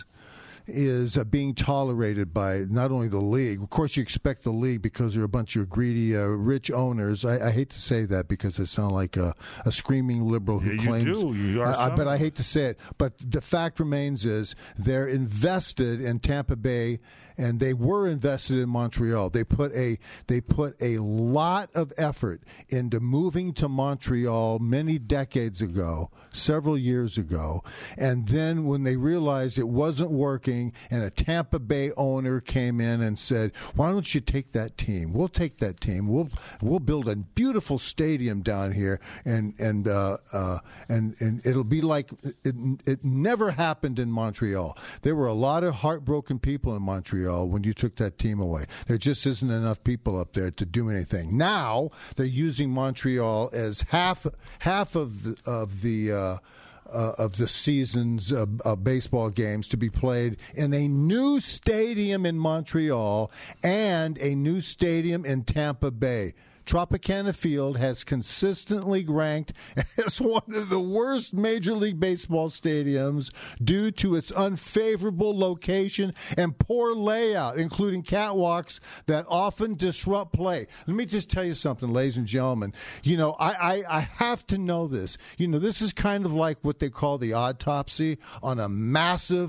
is uh, being tolerated by not only the league. Of course, you expect the league because they're a bunch of greedy, uh, rich owners. I, I hate to say that because I sound like a, a screaming liberal who yeah, claims. You do. You are. I, I, but I hate to say it. But the fact remains is they're invested in Tampa Bay, and they were invested in Montreal. They put a they put a lot of effort into moving to Montreal many decades ago, several years ago, and then when they realized it wasn't working, and a Tampa Bay owner came in and said, "Why don't you take that team? We'll take that team. We'll we'll build a beautiful stadium down here, and and uh, uh, and and it'll be like it, it never happened in Montreal." There were a lot of heartbroken people in Montreal when you took that team away. There just isn't enough people up there to do anything. Now they're using Montreal as half half of the, of the uh, uh, of the season's uh, uh, baseball games to be played in a new stadium in Montreal and a new stadium in Tampa Bay. Tropicana Field has consistently ranked as one of the worst Major League Baseball stadiums due to its unfavorable location and poor layout, including catwalks that often disrupt play. Let me just tell you something, ladies and gentlemen. You know, I, I, I have to know this. You know, this is kind of like what they call the autopsy on a massive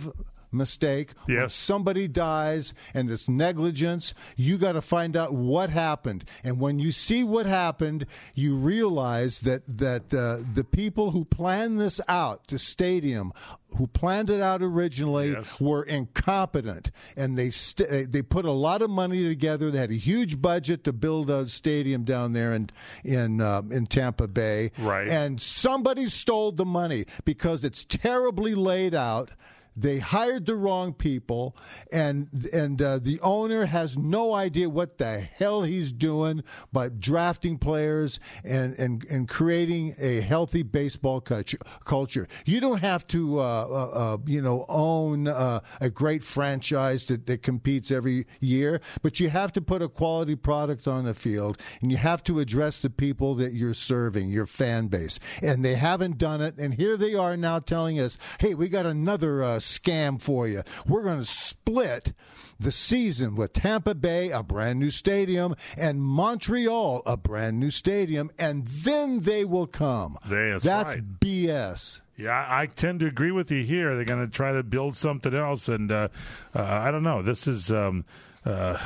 mistake. Yes. When somebody dies and it's negligence, you got to find out what happened. And when you see what happened, you realize that that uh, the people who planned this out, the stadium, who planned it out originally, yes. were incompetent, and they st- they put a lot of money together. They had a huge budget to build a stadium down there in in uh, in Tampa Bay, right? And somebody stole the money because it's terribly laid out. They hired the wrong people, and and uh, the owner has no idea what the hell he's doing by drafting players and, and, and creating a healthy baseball culture. You don't have to, uh, uh, uh, you know, own uh, a great franchise that, that competes every year, but you have to put a quality product on the field, and you have to address the people that you're serving, your fan base. And they haven't done it, and here they are now telling us, hey, we got another uh, scam for you. We're going to split the season with Tampa Bay, a brand new stadium, and Montreal, a brand new stadium, and then they will come. That's, That's right. B S. Yeah, I tend to agree with you here. They're going to try to build something else, and uh, uh, I don't know. This is... Um, uh,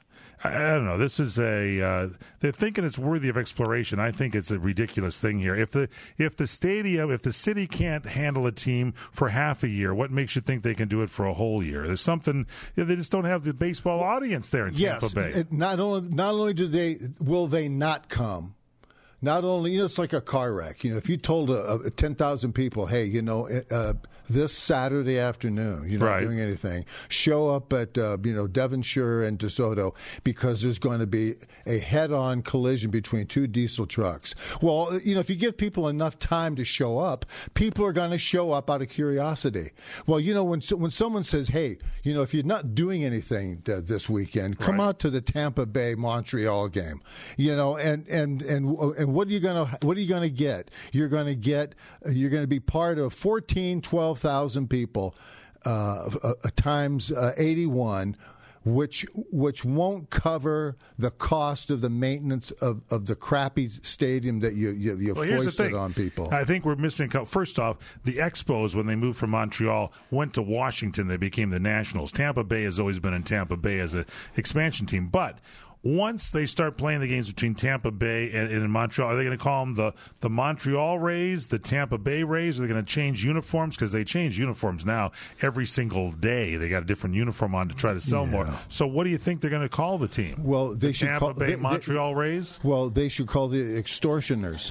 I don't know. This is a. Uh, they're thinking it's worthy of exploration. I think it's a ridiculous thing here. If the if the stadium, if the city can't handle a team for half a year, what makes you think they can do it for a whole year? There's something. You know, they just don't have the baseball audience there in yes, Tampa Bay. It, not only not only do they will they not come. Not only, you know, it's like a car wreck. You know, if you told a, a ten thousand people, hey, you know, uh, this Saturday afternoon, you're not right. doing anything, show up at, uh, you know, Devonshire and DeSoto because there's going to be a head-on collision between two diesel trucks. Well, you know, if you give people enough time to show up, people are going to show up out of curiosity. Well, you know, when when someone says, hey, you know, if you're not doing anything uh, this weekend, come right. out to the Tampa Bay Montreal game, you know, and and and and what are you going to what are you going to get? You're going to get you're going to be part of fourteen, twelve thousand people uh, uh, times uh, eighty-one, which which won't cover the cost of the maintenance of, of the crappy stadium that you you, you well, foisted on people. I think we're missing. First off, the Expos, when they moved from Montreal, went to Washington. They became the Nationals. Tampa Bay has always been in Tampa Bay as an expansion team, but once they start playing the games between Tampa Bay and, and Montreal, are they going to call them the, the Montreal Rays, the Tampa Bay Rays? Are they going to change uniforms? Because they change uniforms now every single day. They got a different uniform on to try to sell yeah. more. So what do you think they're going to call the team? Well, they the should Tampa call Bay they, Montreal they, Rays? Well, they should call the extortioners.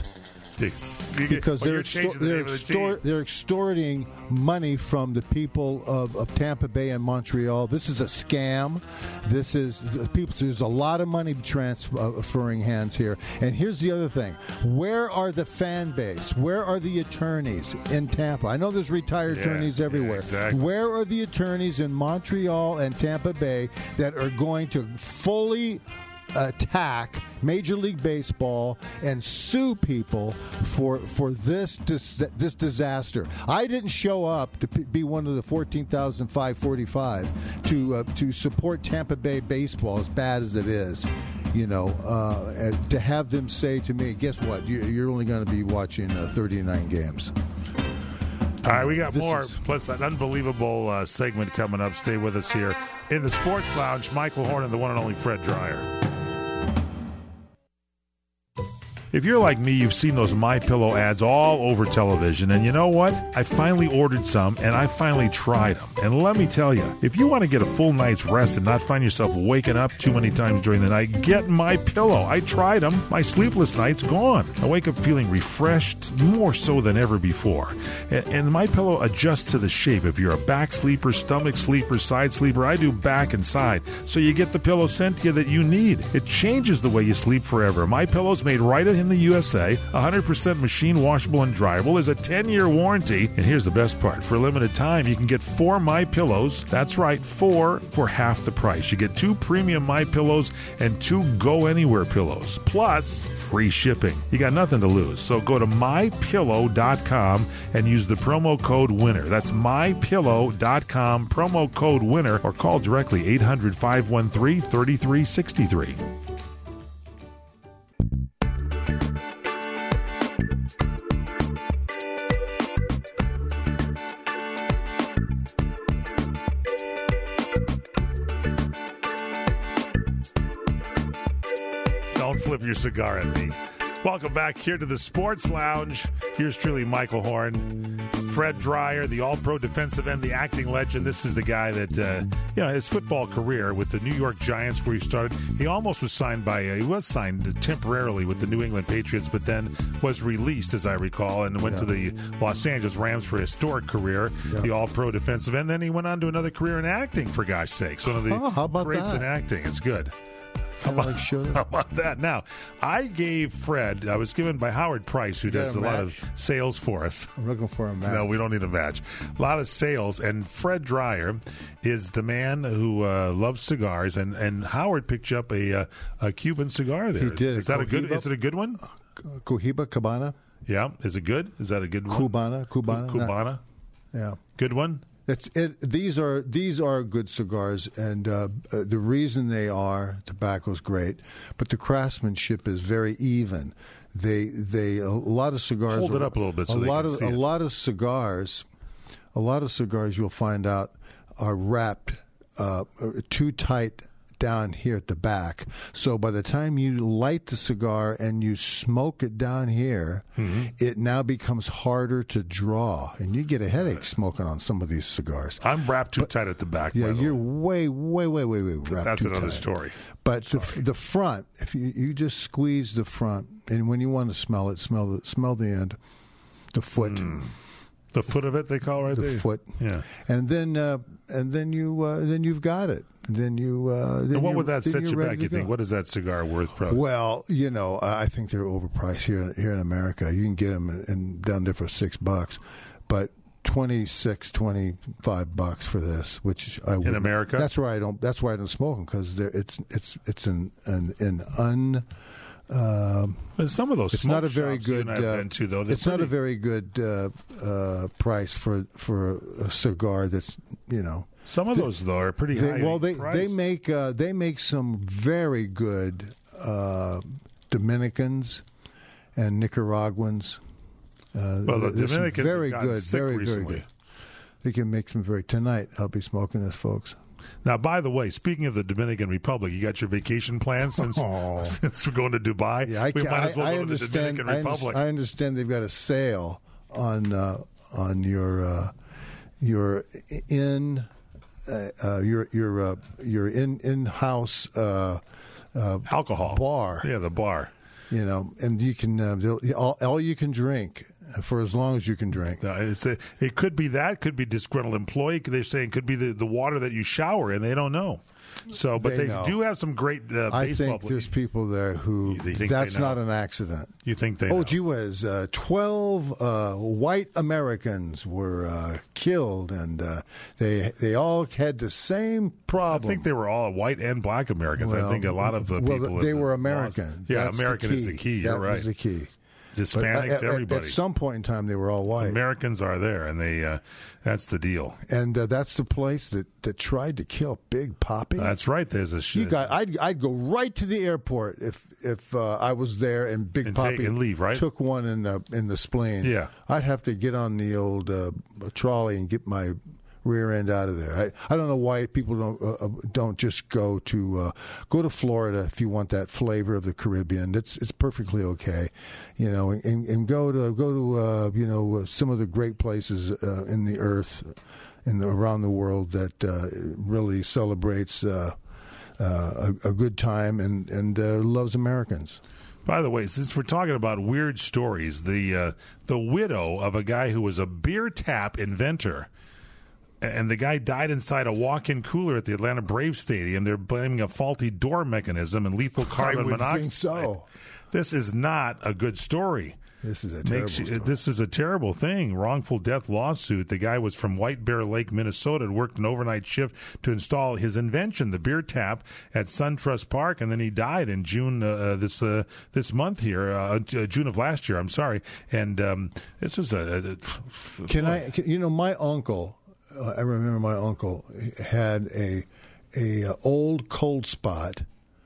Because well, they're, extor- the they're, extor- they're extorting money from the people of, of Tampa Bay and Montreal. This is a scam. This is people. There's a lot of money transferring hands here. And here's the other thing: where are the fan base? Where are the attorneys in Tampa? I know there's retired yeah, attorneys everywhere. Yeah, exactly. Where are the attorneys in Montreal and Tampa Bay that are going to fully attack Major League Baseball and sue people for for this dis- this disaster? I didn't show up to p- be one of the fourteen thousand five hundred forty-five to uh, to support Tampa Bay baseball, as bad as it is. You know, uh, to have them say to me, "Guess what? You, you're only going to be watching uh, thirty-nine games." All right, we got This more, is... plus that unbelievable uh, segment coming up. Stay with us here in the Sports Lounge. Michael Horn and the one and only Fred Dreyer. If you're like me, you've seen those MyPillow ads all over television, and you know what? I finally ordered some, and I finally tried them. And let me tell you, if you want to get a full night's rest and not find yourself waking up too many times during the night, get MyPillow. I tried them. My sleepless nights gone. I wake up feeling refreshed, more so than ever before. And, and MyPillow adjusts to the shape. If you're a back sleeper, stomach sleeper, side sleeper, I do back and side. So you get the pillow sent to you that you need. It changes the way you sleep forever. MyPillow's made right in the U S A, one hundred percent machine washable and dryable. There's a ten-year warranty. And here's the best part. For a limited time, you can get four MyPillows. That's right, four for half the price. You get two premium MyPillows and two Go Anywhere pillows, plus free shipping. You got nothing to lose. So go to my pillow dot com and use the promo code WINNER. That's my pillow dot com, promo code WINNER, or call directly eight hundred, five one three, three three six three. flip your cigar at me. Welcome back here to the Sports Lounge. Here's truly Michael Horn. Fred Dreyer, the all-pro defensive end, the acting legend. This is the guy that, uh, you know, his football career with the New York Giants where he started. He almost was signed by, uh, he was signed temporarily with the New England Patriots, but then was released, as I recall, and went yeah. to the Los Angeles Rams for a historic career, yeah. the all-pro defensive end. Then he went on to another career in acting, for gosh sakes. One of the oh, how about greats that? in acting. It's good. How about, how about that? Now, I gave Fred, I was given by Howard Price, who does a, a lot of sales for us. I'm looking for a match. No, we don't need a match. A lot of sales. And Fred Dreyer is the man who uh, loves cigars. And, and Howard picked you up a, uh, a Cuban cigar there. He did. Is that a good? Is it a good one? Cohiba Cabana. Yeah. Is it good? Is that a good one? Cubana. Cubana. Cubana. Yeah. Good one? It's it. These are these are good cigars, and uh, uh, the reason they are, tobacco's great, but the craftsmanship is very even. They they a lot of cigars. Hold are, it up a little bit. So a they lot can of see a it. lot of cigars, a lot of cigars you'll find out are wrapped uh, too tight down here at the back. So by the time you light the cigar and you smoke it down here, mm-hmm. it now becomes harder to draw, and you get a headache smoking on some of these cigars. I'm wrapped too but, tight at the back. Yeah, by the you're way. way, way, way, way, way wrapped. That's too another tight. story. But the, the front, if you, you just squeeze the front, and when you want to smell it, smell the smell the end, the foot. Mm. The foot of it, they call it right the there. The foot, yeah, and then uh, and then you uh, then you've got it. Then you. Uh, then and what you, would that set you back? You go. think? What is that cigar worth? Probably. Well, you know, I think they're overpriced here here in America. You can get them in, in, down there for six bucks, but twenty-six, twenty-five bucks for this, which I would in America. That's why I don't. That's why I don't smoke them, because it's it's it's an an, an un. Um, Some of those it's not a very shops good. you and I've uh, been to, though. It's pretty... not a very good uh, uh, price for for a cigar that's, you know. Some of those though are pretty they, high. Well, they price. they make uh, they make some very good uh, Dominicans and Nicaraguans. Uh, well, the Dominicans very have gotten good, sick very recently. very good. They can make some very. Tonight, I'll be smoking this, folks. Now, by the way, speaking of the Dominican Republic, you got your vacation plans since, oh. since we're going to Dubai? Yeah, I, we might as well I, go I to the Dominican I Republic. I understand they've got a sale on uh, on your uh, your in uh, uh, your your uh, your in in house uh, uh, alcohol bar. Yeah, the bar. You know, and you can uh, all, all you can drink. For as long as you can drink. Uh, it's a, it could be that, could be disgruntled employee. They're saying it could be the, the water that you shower in. They don't know. So, but they, they do have some great uh, I baseball think there's people there who that's not an accident. You think they Oh, know. gee whiz. Uh, twelve uh, white Americans were uh, killed, and uh, they they all had the same problem. I think they were all white and black Americans. Well, I think a lot of the well, people... they in were the American. laws. Yeah, That's American the is the key. You're that right. was the key. Hispanics, at, everybody. At some point in time, they were all white. Americans are there, and they uh, that's the deal. And uh, that's the place that, that tried to kill Big Papi. That's right. There's a shit. You got. I'd I'd go right to the airport if if uh, I was there and Big and Papi take, and leave, right? took one in the in the spleen. Yeah, I'd have to get on the old uh, trolley and get my rear end out of there. I, I don't know why people don't uh, don't just go to uh, go to Florida if you want that flavor of the Caribbean. It's it's perfectly okay, you know, and, and go to go to uh, you know some of the great places uh, in the earth, in the, around the world that uh, really celebrates uh, uh, a, a good time and and uh, loves Americans. By the way, since we're talking about weird stories, the uh, the widow of a guy who was a beer tap inventor. And the guy died inside a walk-in cooler at the Atlanta Braves Stadium. They're blaming a faulty door mechanism and lethal carbon I would monoxide. think so. This is not a good story. This is a terrible Makes you, story. This is a terrible thing. Wrongful death lawsuit. The guy was from White Bear Lake, Minnesota, and worked an overnight shift to install his invention, the beer tap, at SunTrust Park, and then he died in June uh, this uh, this month here, uh, June of last year. I'm sorry. And um, this is a. a Can I? Can, you know, my uncle. Uh, I remember my uncle had a a uh, old cold spot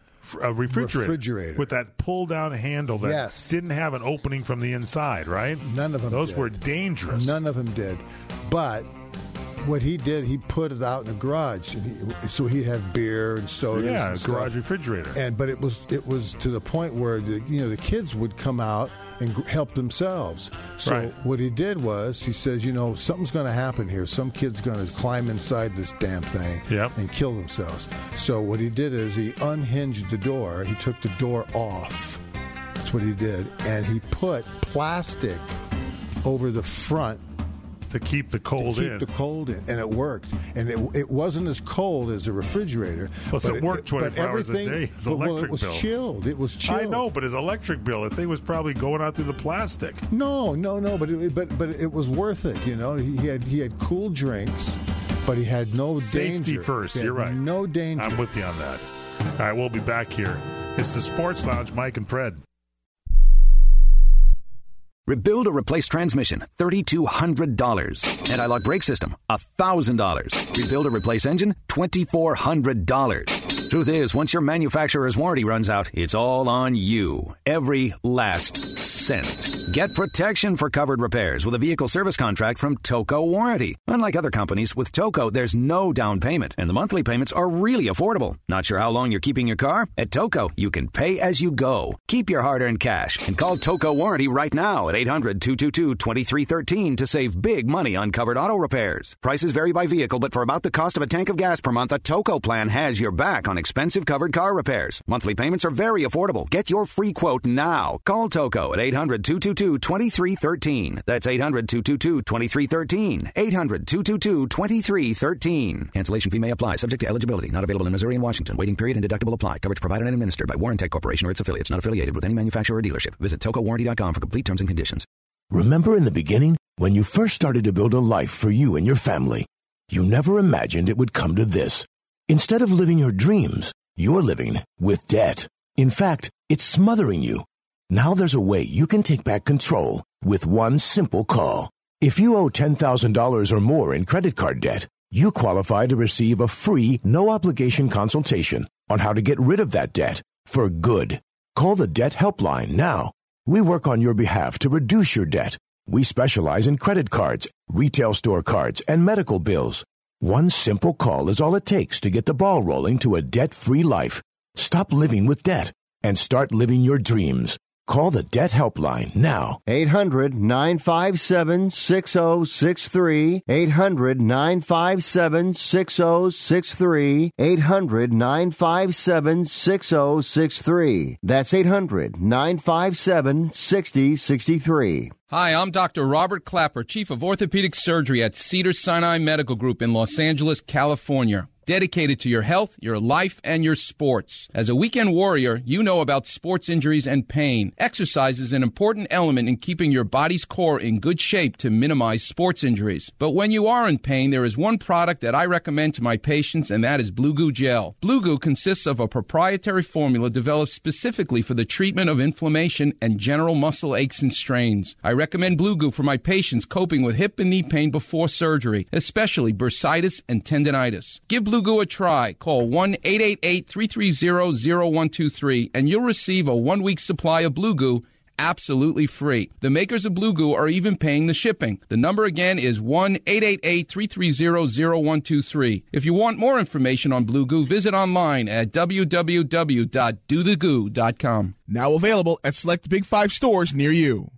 a refrigerator, refrigerator with that pull down handle that yes. didn't have an opening from the inside, right? None of them Those did. were dangerous. None of them did. But what he did, he put it out in the garage, and he, so he'd have beer and sodas. Yeah, and a stuff. garage refrigerator. And but it was it was to the point where the, you know the kids would come out and g- help themselves. So Right. what he did was he says, you know, something's going to happen here. Some kid's going to climb inside this damn thing Yep. and kill themselves. So what he did is he unhinged the door. He took the door off. That's what he did, and he put plastic over the front. To keep the cold to keep in. the cold in, and it worked. And it, it wasn't as cold as a refrigerator. Plus, but it worked twenty-four but hours a everything- day. His but, electric well, it was bill. chilled. It was chilled. I know, but his electric bill, the thing was probably going out through the plastic. No, no, no. But it, but but it was worth it. You know, he, he had he had cool drinks, but he had no Safety danger. first. He had You're right. No danger. I'm with you on that. All right, we'll be back here. It's the Sports Lounge, Mike and Fred. Rebuild or replace transmission, three thousand two hundred dollars. Anti-lock brake system, one thousand dollars. Rebuild or replace engine, two thousand four hundred dollars. Truth is, once your manufacturer's warranty runs out, it's all on you. Every last cent. Get protection for covered repairs with a vehicle service contract from Toco Warranty. Unlike other companies, with Toco, there's no down payment, and the monthly payments are really affordable. Not sure how long you're keeping your car? At Toco, you can pay as you go. Keep your hard-earned cash and call Toco Warranty right now at eight hundred, two two two, two three one three to save big money on covered auto repairs. Prices vary by vehicle, but for about the cost of a tank of gas per month, a Toco plan has your back on expensive covered car repairs. Monthly payments are very affordable. Get your free quote now. Call Toco at eight hundred, two two two, two three one three. That's eight hundred, two two two, two three one three. eight hundred, two two two, two three one three. Cancellation fee may apply. Subject to eligibility. Not available in Missouri and Washington. Waiting period and deductible apply. Coverage provided and administered by Warrantech Corporation or its affiliates. Not affiliated with any manufacturer or dealership. Visit toco warranty dot com for complete terms and conditions. Remember in the beginning, when you first started to build a life for you and your family? You never imagined it would come to this. Instead of living your dreams, you're living with debt. In fact, it's smothering you. Now there's a way you can take back control with one simple call. If you owe ten thousand dollars or more in credit card debt, you qualify to receive a free, no-obligation consultation on how to get rid of that debt for good. Call the Debt Helpline now. We work on your behalf to reduce your debt. We specialize in credit cards, retail store cards, and medical bills. One simple call is all it takes to get the ball rolling to a debt-free life. Stop living with debt and start living your dreams. Call the Debt Helpline now. eight hundred, nine five seven, six zero six three. eight hundred, nine five seven, six zero six three. eight hundred, nine five seven, six zero six three. That's eight hundred, nine five seven, six zero six three. Hi, I'm Doctor Robert Clapper, Chief of Orthopedic Surgery at Cedars-Sinai Medical Group in Los Angeles, California. Dedicated to your health, your life, and your sports. As a weekend warrior, you know about sports injuries and pain. Exercise is an important element in keeping your body's core in good shape to minimize sports injuries. But when you are in pain, there is one product that I recommend to my patients, and that is Blue Goo Gel. Blue Goo consists of a proprietary formula developed specifically for the treatment of inflammation and general muscle aches and strains. I recommend Blue Goo for my patients coping with hip and knee pain before surgery, especially bursitis and tendinitis. Give Blue Goo a try. Call one eight eight eight, three three zero, zero one two three and you'll receive a one-week supply of Blue Goo absolutely free. The makers of Blue Goo are even paying the shipping. The number again is one eight eight eight, three three zero, zero one two three. If you want more information on Blue Goo, visit online at w w w dot do the goo dot com. Now available at select Big Five stores near you.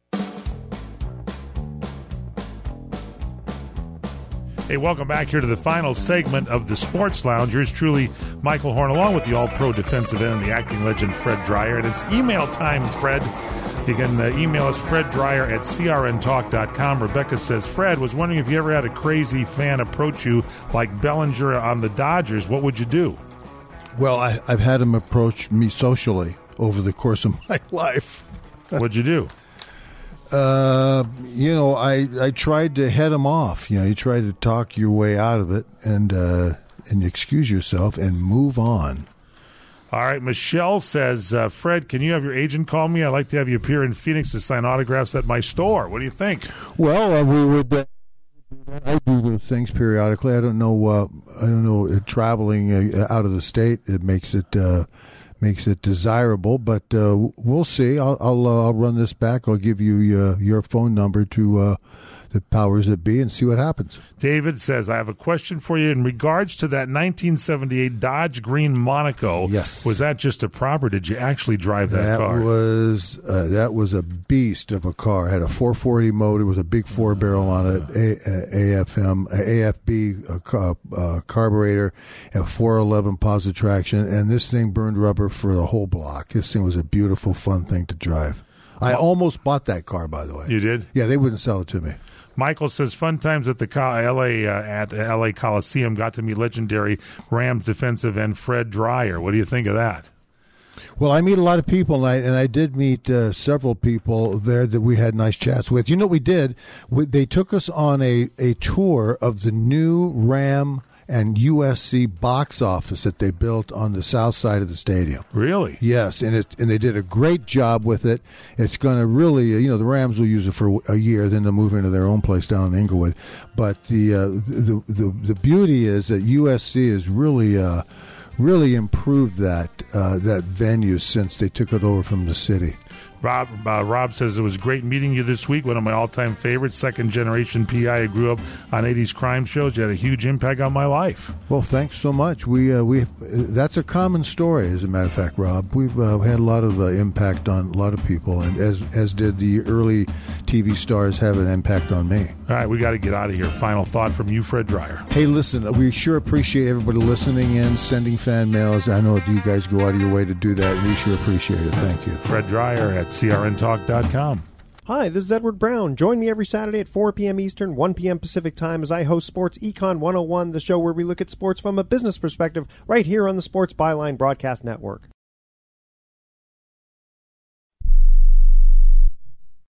Hey, welcome back here to the final segment of the Sports Lounge. Yours truly, Michael Horn, along with the all-pro defensive end and the acting legend Fred Dreyer. And it's email time, Fred. You can uh, email us, Fred Dreyer at c r n talk dot com. Rebecca says, Fred, was wondering if you ever had a crazy fan approach you like Bellinger on the Dodgers. What would you do? Well, I, I've had him approach me socially over the course of my life. What'd you do? Uh, you know, I, I tried to head him off. You know, you try to talk your way out of it and uh, and excuse yourself and move on. All right, Michelle says, uh, Fred, can you have your agent call me? I'd like to have you appear in Phoenix to sign autographs at my store. What do you think? Well, uh, we would. Uh, I do those things periodically. I don't know. Uh, I don't know. Uh, traveling uh, out of the state, it makes it. Uh, Makes it desirable, but uh, we'll see. I'll I'll, uh, I'll run this back. I'll give you uh, your phone number to uh, the powers that be and see what happens. David says, I have a question for you in regards to that nineteen seventy-eight Dodge Green Monaco. Yes. Was that just a prop, or did you actually drive that, that car? Was, uh, that was a beast of a car. It had a four forty motor with a big four barrel on it, a, a, AFM, A F B uh, uh, carburetor, and four eleven positive traction, and this thing burned rubber for the whole block. This thing was a beautiful, fun thing to drive. I almost bought that car, by the way. You did? Yeah, they wouldn't sell it to me. Michael says, fun times at the L A uh, at L A Coliseum. Got to meet legendary Rams defensive end Fred Dryer. What do you think of that? Well, I meet a lot of people, and I, and I did meet uh, several people there that we had nice chats with. You know what we did? We, they took us on a, a tour of the new Ram and U S C box office that they built on the south side of the stadium. Really? Yes, and it and they did a great job with it. It's going to really, you know, the Rams will use it for a year, then they'll move into their own place down in Inglewood. But the uh, the, the the beauty is that U S C has really uh, really improved that uh, that venue since they took it over from the city. Rob uh, Rob says, it was great meeting you this week. One of my all-time favorites, second-generation P I. I grew up on eighties crime shows. You had a huge impact on my life. Well, thanks so much. We uh, we that's a common story, as a matter of fact, Rob. We've uh, had a lot of uh, impact on a lot of people, and as as did the early T V stars have an impact on me. All right, we got to get out of here. Final thought from you, Fred Dryer. Hey, listen, we sure appreciate everybody listening in, sending fan mails. I know you guys go out of your way to do that, and we sure appreciate it. Thank you. Fred Dryer at C R N talk dot com. Hi, this is Edward Brown. Join me every Saturday at four p.m. Eastern, one p.m. Pacific Time as I host Sports Econ one oh one, the show where we look at sports from a business perspective, right here on the Sports Byline Broadcast Network.